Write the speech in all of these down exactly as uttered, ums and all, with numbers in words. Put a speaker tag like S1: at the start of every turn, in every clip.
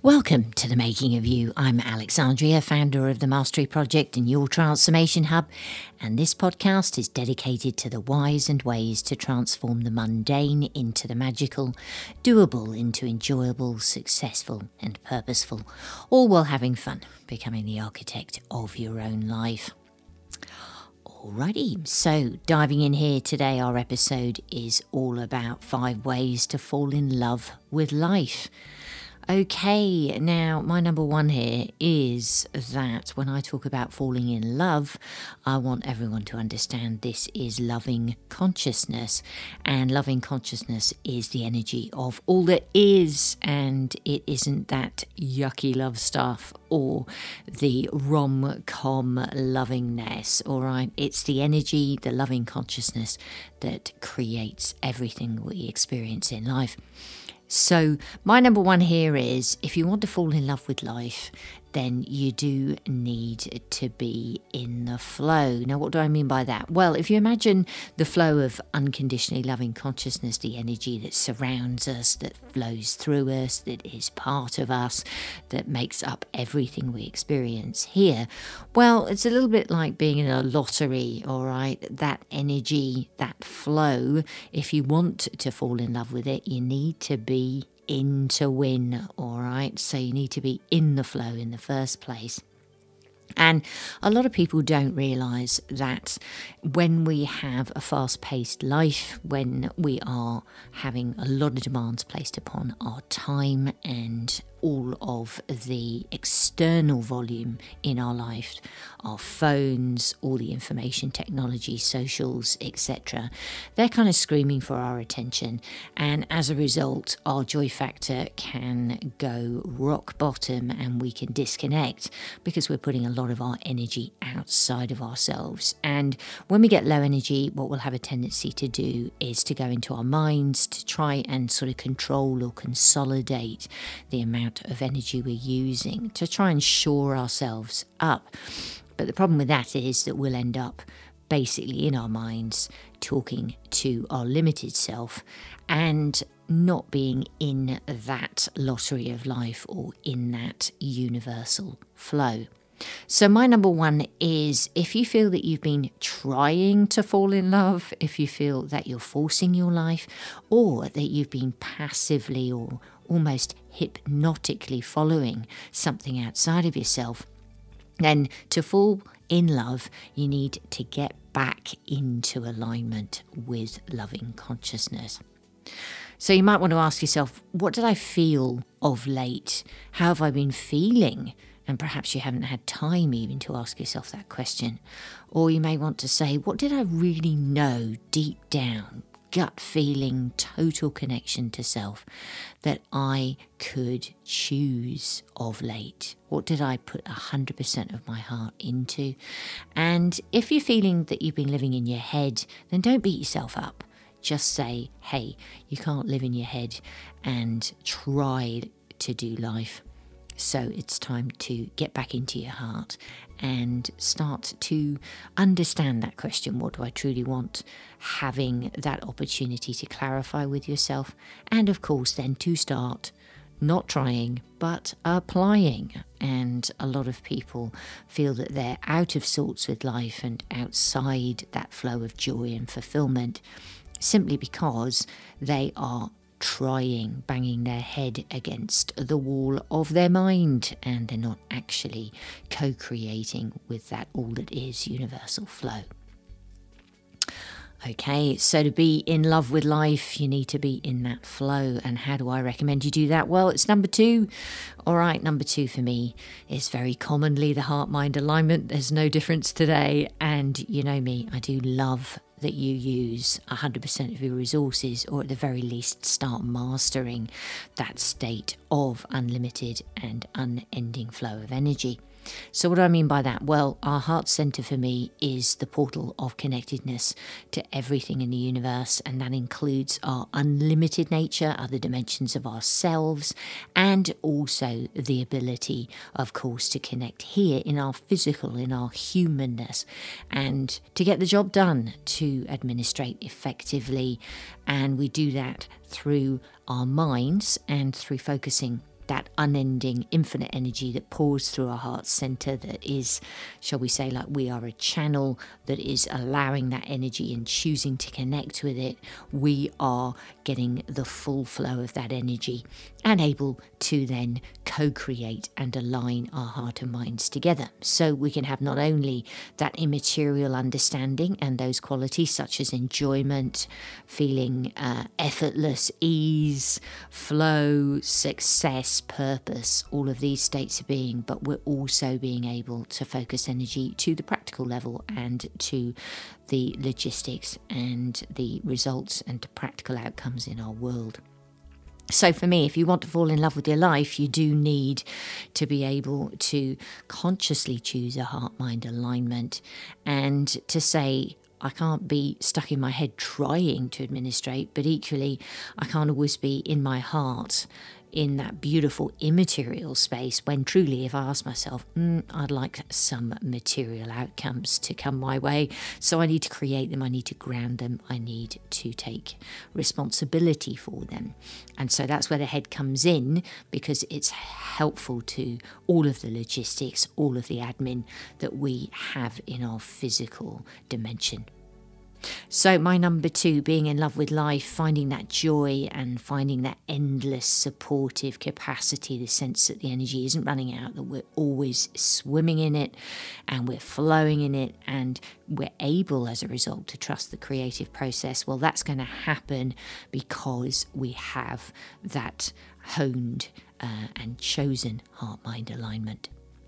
S1: Welcome to The Making of You. I'm Alexandria, founder of the Mastery Project and Your Transformation Hub, and this podcast is dedicated to the whys and ways to transform the mundane into the magical, doable into enjoyable, successful and purposeful, all while having fun, becoming the architect of your own life. Alrighty, so diving in here today, our episode is all about five ways to fall in love with life. Okay, now my number one here is that when I talk about falling in love, I want everyone to understand this is loving consciousness, and loving consciousness is the energy of all that is, and it isn't that yucky love stuff or the rom-com lovingness, all right? It's the energy, the loving consciousness that creates everything we experience in life. So my number one here is, if you want to fall in love with life, then you do need to be in the flow. Now, what do I mean by that? Well, if you imagine the flow of unconditionally loving consciousness, the energy that surrounds us, that flows through us, that is part of us, that makes up everything we experience here, well, it's a little bit like being in a lottery, all right? That energy, that flow, if you want to fall in love with it, you need to be in to win, all right? So you need to be in the flow in the first place. And a lot of people don't realise that when we have a fast-paced life, when we are having a lot of demands placed upon our time and all of the external volume in our life, our phones, all the information technology, socials, et cetera, they're kind of screaming for our attention. And as a result, our joy factor can go rock bottom and we can disconnect because we're putting a lot of our energy outside of ourselves. And when we get low energy, what we'll have a tendency to do is to go into our minds to try and sort of control or consolidate the amount of energy we're using to try and shore ourselves up. But the problem with that is that we'll end up basically in our minds talking to our limited self and not being in that lottery of life or in that universal flow. So my number one is, if you feel that you've been trying to fall in love, if you feel that you're forcing your life, or that you've been passively or almost hypnotically following something outside of yourself, then to fall in love, you need to get back into alignment with loving consciousness. So you might want to ask yourself, what did I feel of late? How have I been feeling? And perhaps you haven't had time even to ask yourself that question. Or you may want to say, what did I really know deep down, gut feeling, total connection to self, that I could choose of late? What did I put one hundred percent of my heart into? And if you're feeling that you've been living in your head, then don't beat yourself up. Just say, hey, you can't live in your head and try to do life. So it's time to get back into your heart and start to understand that question, what do I truly want? Having that opportunity to clarify with yourself. And of course, then to start not trying, but applying. And a lot of people feel that they're out of sorts with life and outside that flow of joy and fulfillment simply because they are trying, banging their head against the wall of their mind, and they're not actually co-creating with that all that is universal flow. Okay, so to be in love with life, you need to be in that flow. And how do I recommend you do that? Well, it's number two. All right, number two for me is very commonly the heart-mind alignment. There's no difference today. And you know me, I do love that you use one hundred percent of your resources, or at the very least start mastering that state of unlimited and unending flow of energy. So what do I mean by that? Well, our heart center for me is the portal of connectedness to everything in the universe, and that includes our unlimited nature, other dimensions of ourselves, and also the ability, of course, to connect here in our physical, in our humanness, and to get the job done, to administrate effectively. And we do that through our minds and through focusing that unending, infinite energy that pours through our heart center, that is, shall we say, like we are a channel that is allowing that energy and choosing to connect with it. We are getting the full flow of that energy and able to then co-create and align our heart and minds together. So we can have not only that immaterial understanding and those qualities such as enjoyment, feeling uh, effortless ease, flow, success, purpose, all of these states of being, but we're also being able to focus energy to the practical level and to the logistics and the results and practical outcomes in our world. So for me, if you want to fall in love with your life, you do need to be able to consciously choose a heart-mind alignment and to say, I can't be stuck in my head trying to administrate, but equally, I can't always be in my heart in that beautiful immaterial space when truly, if I ask myself, mm, I'd like some material outcomes to come my way, so I need to create them, I need to ground them, I need to take responsibility for them. And so that's where the head comes in, because it's helpful to all of the logistics, all of the admin that we have in our physical dimension. So my number two, being in love with life, finding that joy and finding that endless supportive capacity, the sense that the energy isn't running out, that we're always swimming in it and we're flowing in it, and we're able as a result to trust the creative process. Well, that's going to happen because we have that honed uh, and chosen heart-mind alignment.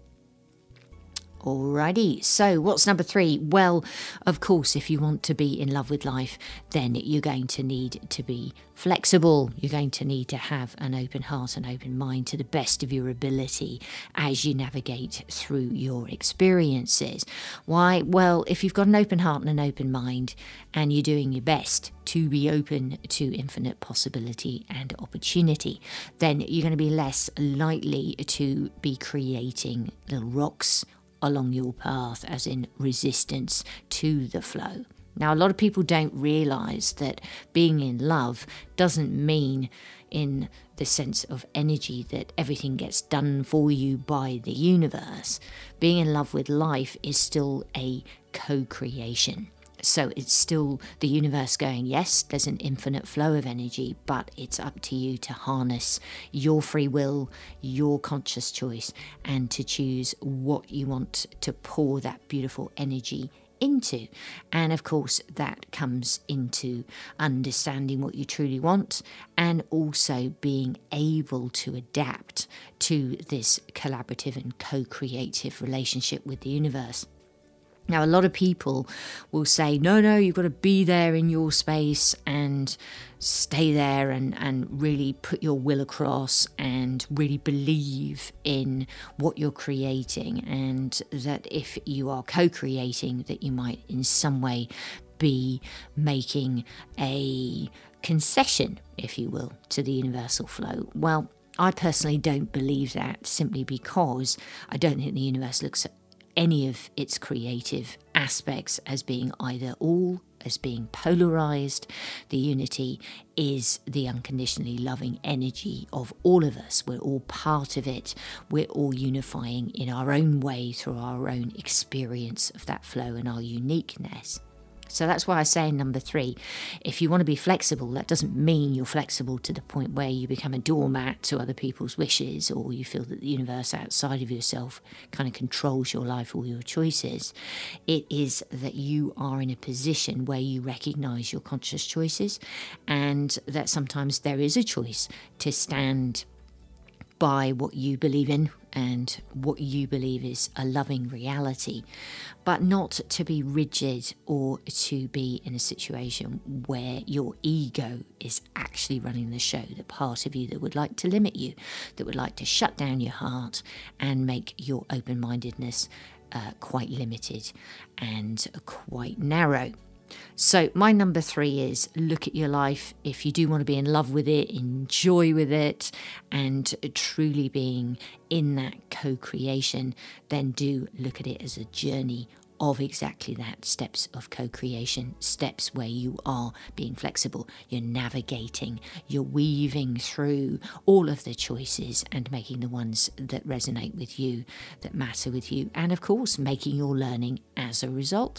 S1: Alrighty, so what's number three? Well, of course, if you want to be in love with life, then you're going to need to be flexible. You're going to need to have an open heart and open mind to the best of your ability as you navigate through your experiences. Why? Well, if you've got an open heart and an open mind and you're doing your best to be open to infinite possibility and opportunity, then you're going to be less likely to be creating little rocks along your path, as in resistance to the flow. Now, a lot of people don't realise that being in love doesn't mean, in the sense of energy, that everything gets done for you by the universe. Being in love with life is still a co-creation. So it's still the universe going, yes, there's an infinite flow of energy, but it's up to you to harness your free will, your conscious choice, and to choose what you want to pour that beautiful energy into. And of course, that comes into understanding what you truly want and also being able to adapt to this collaborative and co-creative relationship with the universe. Now, a lot of people will say, no, no, you've got to be there in your space and stay there and, and really put your will across and really believe in what you're creating, and that if you are co-creating, that you might in some way be making a concession, if you will, to the universal flow. Well, I personally don't believe that, simply because I don't think the universe looks at any of its creative aspects as being either all, as being polarized. The unity is the unconditionally loving energy of all of us. We're all part of it. We're all unifying in our own way through our own experience of that flow and our uniqueness. So that's why I say in number three, if you want to be flexible, that doesn't mean you're flexible to the point where you become a doormat to other people's wishes, or you feel that the universe outside of yourself kind of controls your life or your choices. It is that you are in a position where you recognize your conscious choices, and that sometimes there is a choice to stand by what you believe in and what you believe is a loving reality, but not to be rigid or to be in a situation where your ego is actually running the show, the part of you that would like to limit you, that would like to shut down your heart and make your open-mindedness uh, quite limited and quite narrow. So my number three is look at your life. If you do want to be in love with it, enjoy with it, and truly being in that co-creation, then do look at it as a journey of exactly that, steps of co-creation, steps where you are being flexible, you're navigating, you're weaving through all of the choices and making the ones that resonate with you, that matter with you, and of course making your learning as a result.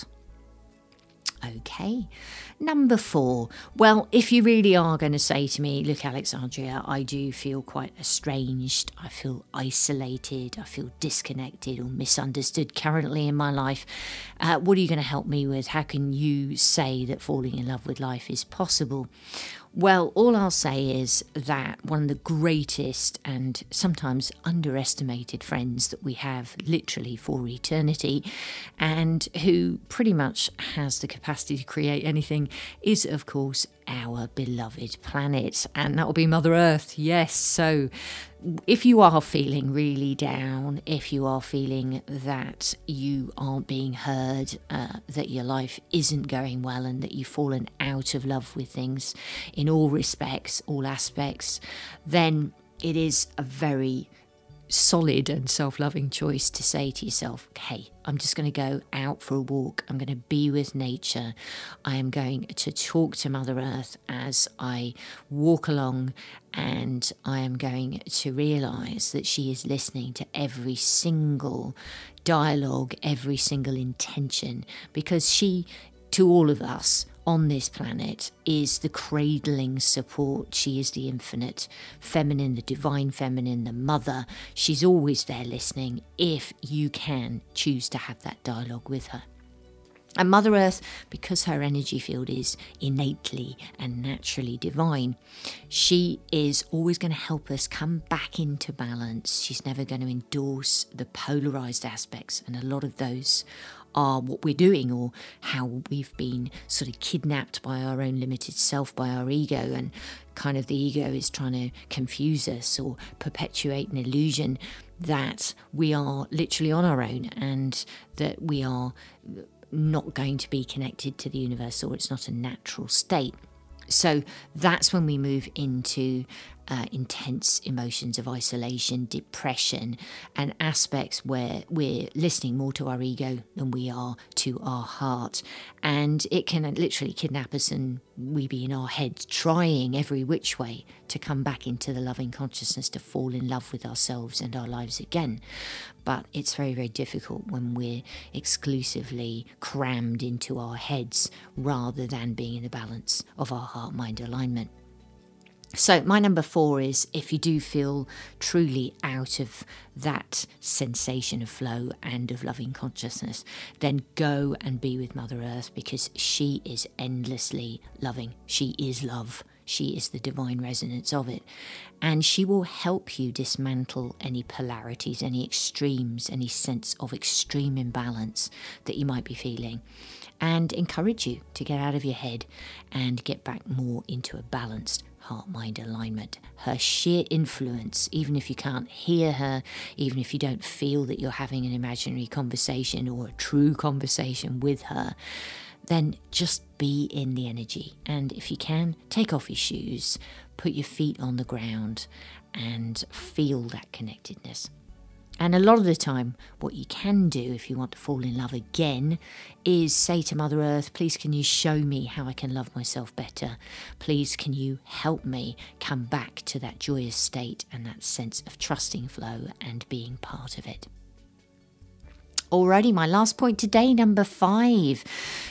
S1: Okay, number four. Well, if you really are going to say to me, look, Alexandria, I do feel quite estranged, I feel isolated, I feel disconnected or misunderstood currently in my life, uh, what are you going to help me with? How can you say that falling in love with life is possible? Well, all I'll say is that one of the greatest and sometimes underestimated friends that we have literally for eternity, and who pretty much has the capacity to create anything, is of course our beloved planet, and that will be Mother Earth. Yes, so if you are feeling really down, if you are feeling that you aren't being heard, uh, that your life isn't going well, and that you've fallen out of love with things in all respects, all aspects, then it is a very solid and self-loving choice to say to yourself, hey, I'm just going to go out for a walk, I'm going to be with nature, I am going to talk to Mother Earth as I walk along, and I am going to realise that she is listening to every single dialogue, every single intention, because she, to all of us on this planet, is the cradling support. She is the infinite feminine, the divine feminine, the mother. She's always there listening if you can choose to have that dialogue with her. And Mother Earth, because her energy field is innately and naturally divine, she is always going to help us come back into balance. She's never going to endorse the polarized aspects, and a lot of those are what we're doing, or how we've been sort of kidnapped by our own limited self, by our ego, and kind of the ego is trying to confuse us or perpetuate an illusion that we are literally on our own and that we are not going to be connected to the universe, or it's not a natural state. So that's when we move into uh, intense emotions of isolation, depression, and aspects where we're listening more to our ego than we are to our heart. And it can literally kidnap us, and we be in our heads trying every which way to come back into the loving consciousness, to fall in love with ourselves and our lives again. But it's very, very difficult when we're exclusively crammed into our heads rather than being in the balance of our heart-mind alignment. So my number four is, if you do feel truly out of that sensation of flow and of loving consciousness, then go and be with Mother Earth, because she is endlessly loving. She is love. She is the divine resonance of it. And she will help you dismantle any polarities, any extremes, any sense of extreme imbalance that you might be feeling, and encourage you to get out of your head and get back more into a balanced heart-mind alignment. Her sheer influence, even if you can't hear her, even if you don't feel that you're having an imaginary conversation or a true conversation with her, then just be in the energy. And if you can, take off your shoes, put your feet on the ground, and feel that connectedness. And a lot of the time, what you can do if you want to fall in love again is say to Mother Earth, please can you show me how I can love myself better? Please can you help me come back to that joyous state and that sense of trusting flow and being part of it. Alrighty, my last point today, number five.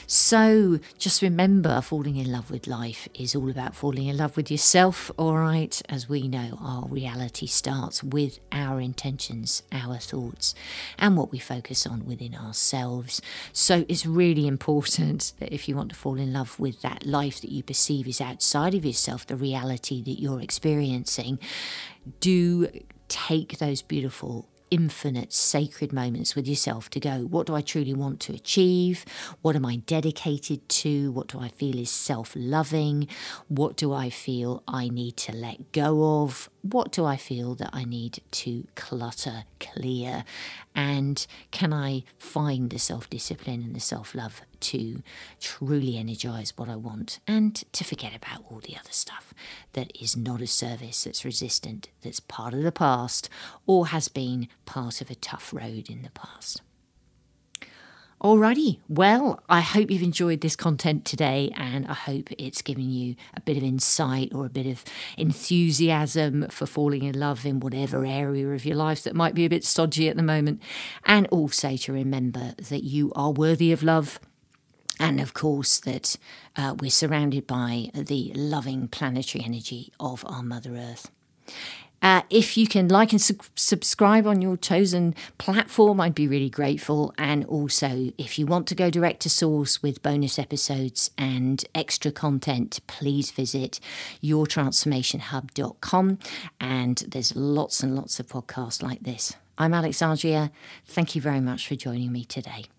S1: So just remember, falling in love with life is all about falling in love with yourself, all right? As we know, our reality starts with our intentions, our thoughts, and what we focus on within ourselves. So it's really important that if you want to fall in love with that life that you perceive is outside of yourself, the reality that you're experiencing, do take those beautiful infinite sacred moments with yourself to go, what do I truly want to achieve? What am I dedicated to? What do I feel is self-loving? What do I feel I need to let go of? What do I feel that I need to clutter clear? And can I find the self-discipline and the self-love to truly energize what I want, and to forget about all the other stuff that is not a service, that's resistant, that's part of the past, or has been part of a tough road in the past. Alrighty, well, I hope you've enjoyed this content today, and I hope it's given you a bit of insight or a bit of enthusiasm for falling in love in whatever area of your life that might be a bit stodgy at the moment. And also to remember that you are worthy of love. And of course that uh, we're surrounded by the loving planetary energy of our Mother Earth. Uh, if you can like and su- subscribe on your chosen platform, I'd be really grateful. And also, if you want to go direct to source with bonus episodes and extra content, please visit your transformation hub dot com. And there's lots and lots of podcasts like this. I'm Alexandria. Thank you very much for joining me today.